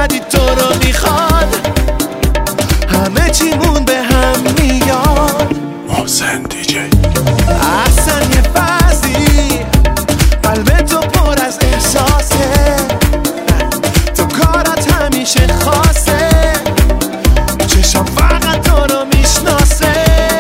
اومدی تو رو میخواد، همه چیمون به هم میاد. محسن دیجی اصلا یه فضی قلب تو پر از احساسه، تو کارات همیشه خاصه، چشم فقط تو رو میشناسه.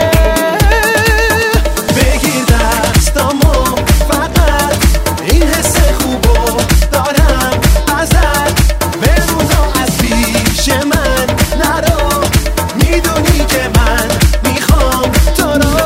بگیر دستامو فقط، این حس خوبو دارم ازت، بمون از پیش من نرو، میدونی که من میخوام تو رو.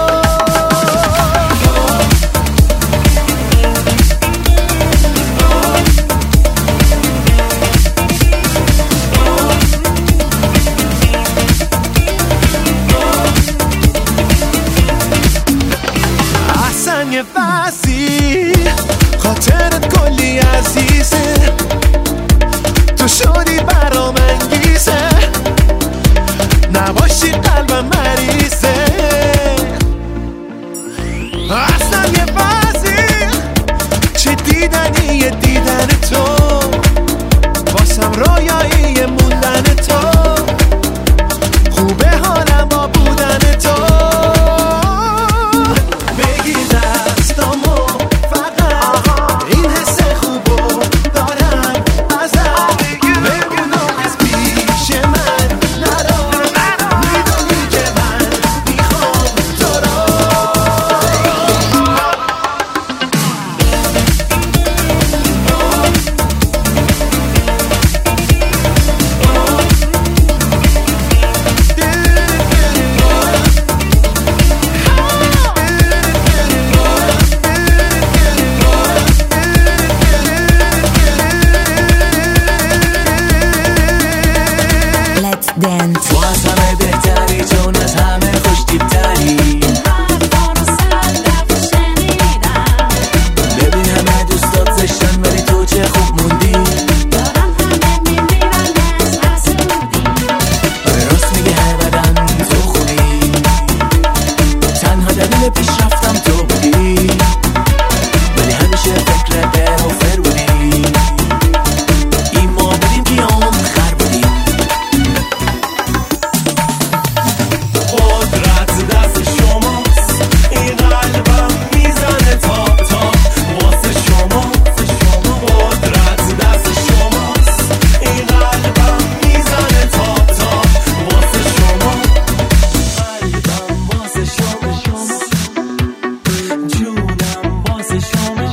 احسن یه وزی خاطرت کلی عزیزه، تو شدی برام انگیزه، نباشی قلبم مریضه. اصلا یه وزی چه دیدنیه دیدن تو، واسم رویایی موندن تو، خوبه حالم با بودن تو. بگیر دستامو فقط، این حس خوبو دارم ازت، بگو از پیش من نرو، میدونی که من میخوام تو رو. Let's dance. تو از همه بهتری، چون از همه خوشتیبتری، ببین همه دوستات زشتن ولی تو چه خوب موندی. راست میگه هر بدن تو خوبی، تنها دلیل پیش رفتم تو بودی، ولی همیشه فکر در و فر بودی. این ما بودیم که عمر خر بودیم. قدرت دست شماست، این قلبم میزنه تاپ تاپ واسه شما. قدرت دست شماست، این قلبم میزنه تاپ تاپ واسه شما. قلبم واسه شما، جونم واسه شما.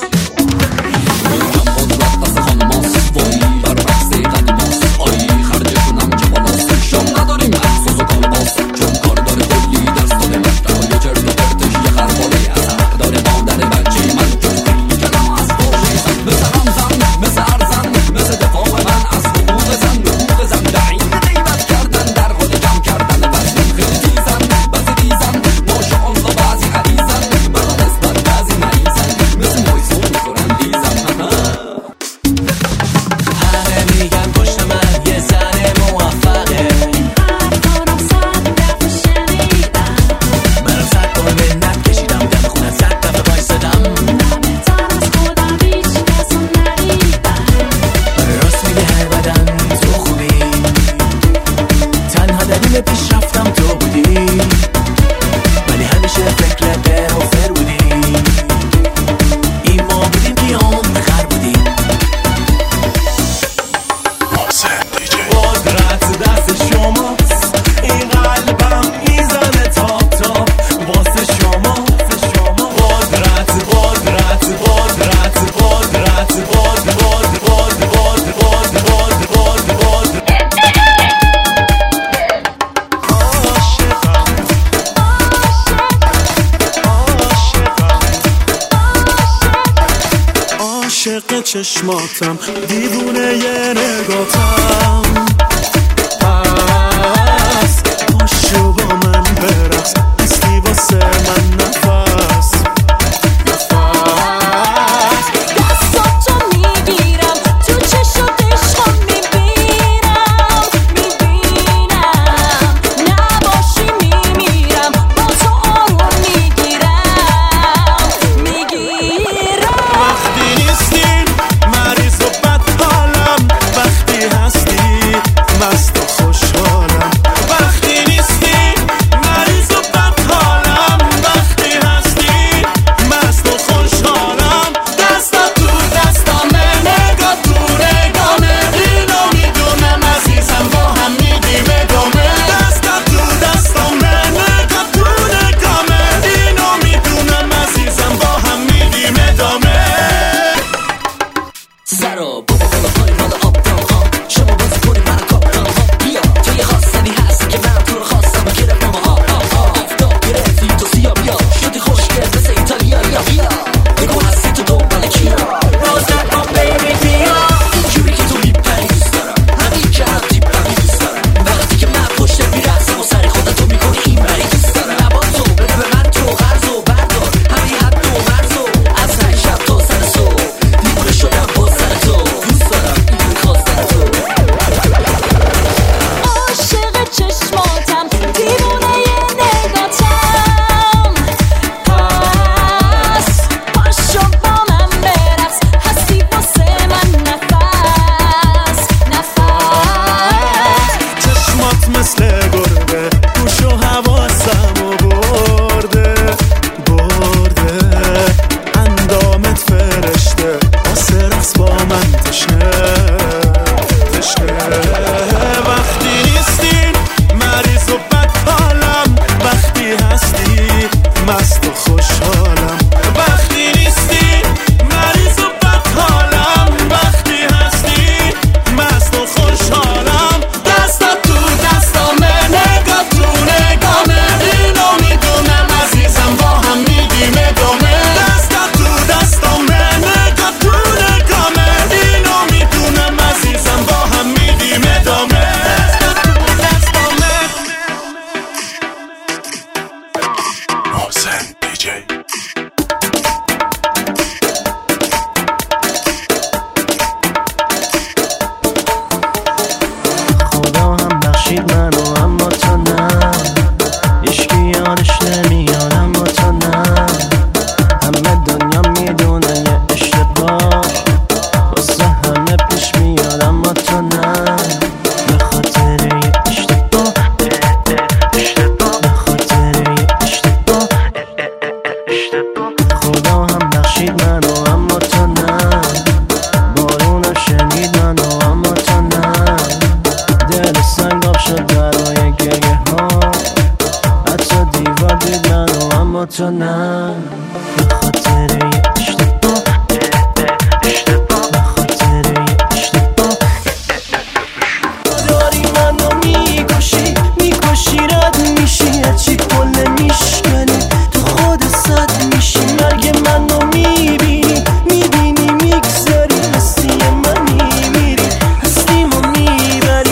پیش رفتم تو بودی، ولی همیشه فکر در و فر بودی. این ما بودیم که عمر خر بودیم. محسن دیجی قدرت دست شماست، این قلبم میزنه تاپ تاپ واسه شما. قدرت قدرت قدرت قدرت قدرت عاشق چشماتم، دیوونه یه نگاتم، پس پاشو با من برقص، هستی واسه من نفس دستاتو میگیرم، تو چشات عشقم میبینم، نباشی میمیرم، با تو آروم میگیرم. وقتی نیستی مریض و بد حالم، وقتی هستی تو نه به خاطر یه اشتباه به خاطر یه اشتباه داری منو میکشی رد میشی هرچی کل میشکنی تو خود صد میشی مرگ منو میبینی میگذاری هستی منی میری هستیمو میبری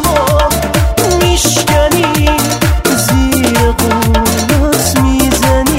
قلبمو میشکنی زیر قولت میزنی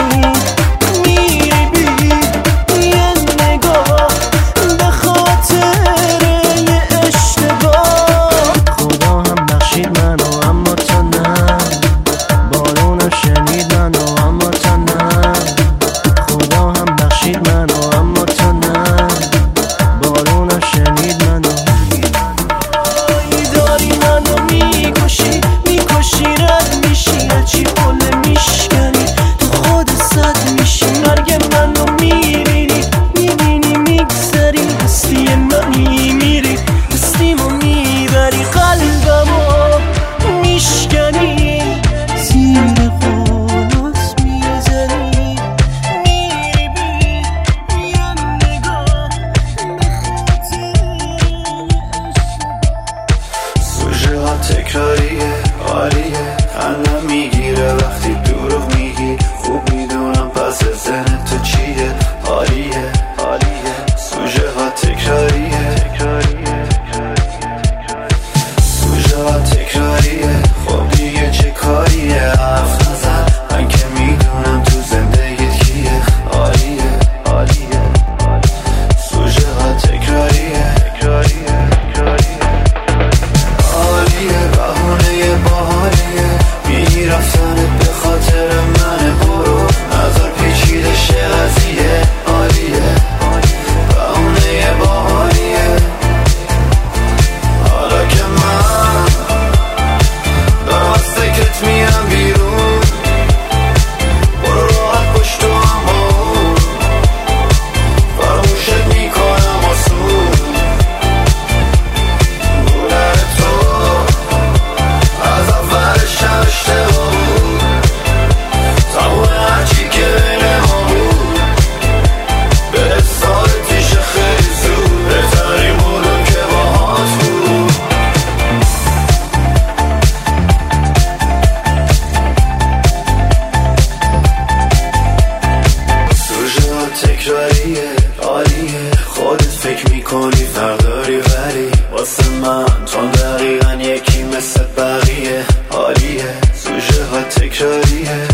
من تو دقیقا یکی مثل بقیه حالیه سوژه ها تکراریه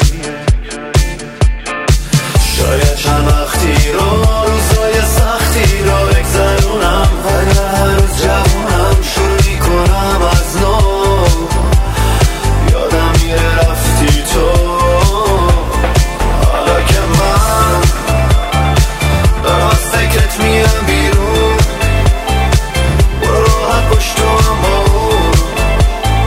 شاید چند وقتی رو روزای سختی رو بگذرونم ولی هر روز جوونم شروع میکنم از نو یادم میره رفتی تو حالا که من دارم از فکرت میرم بیرون برو راحت باش تو هم با اون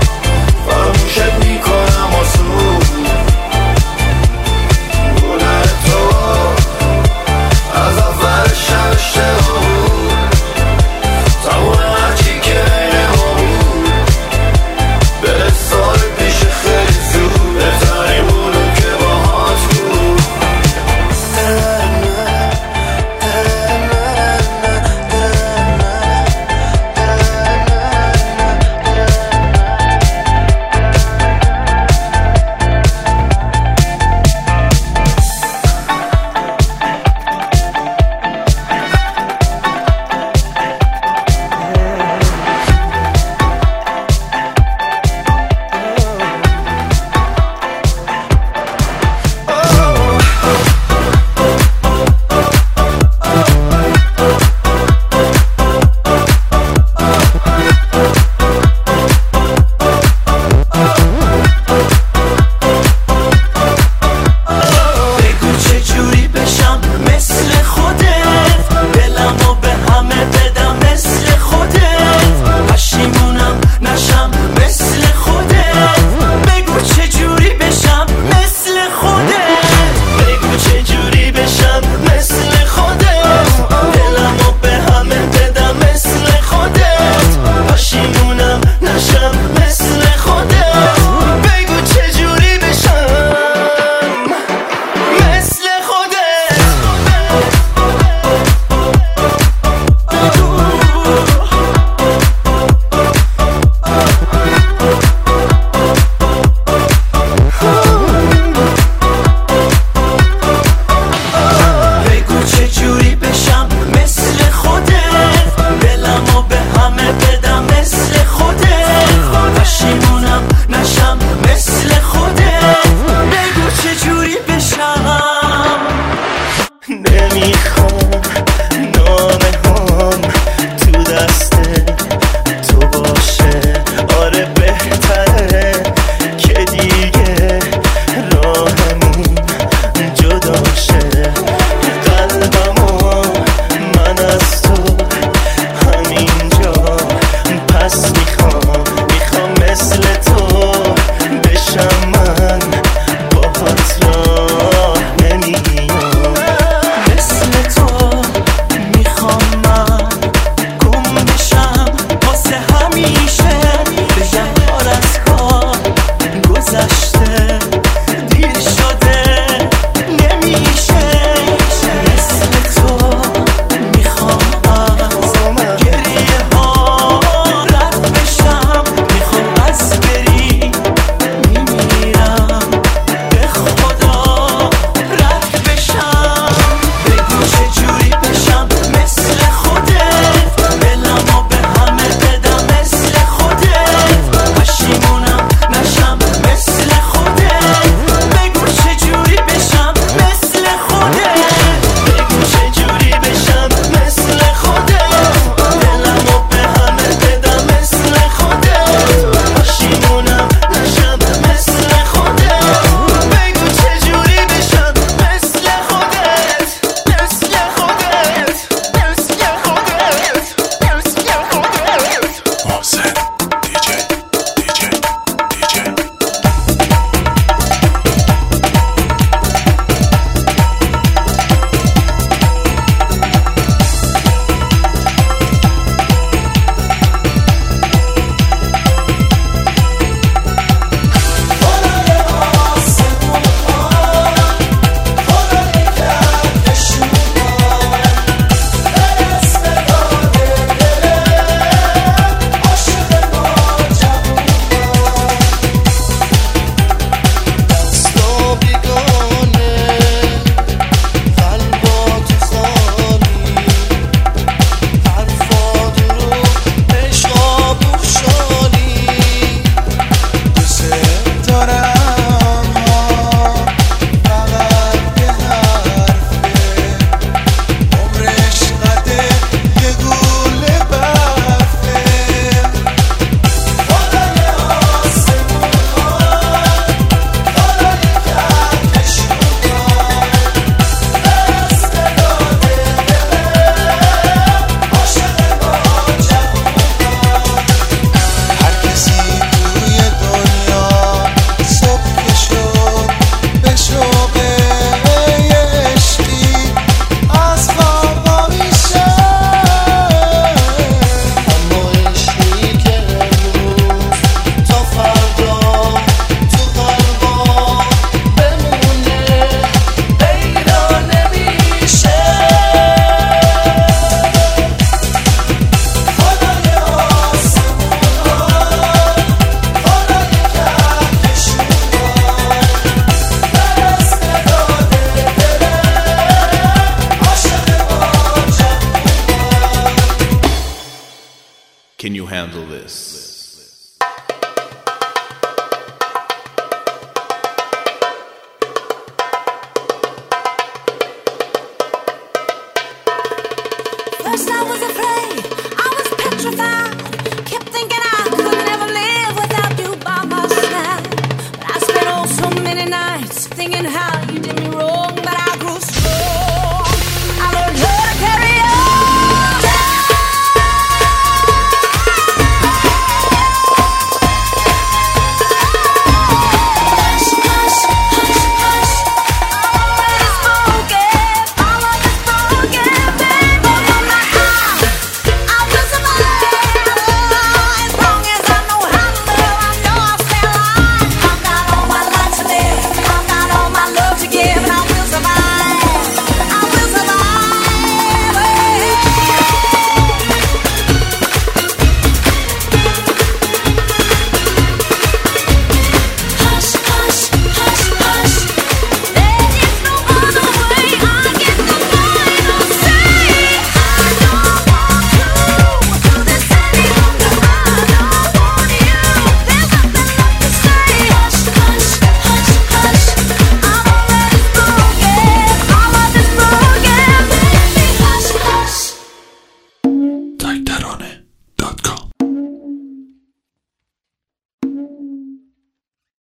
Can you handle this?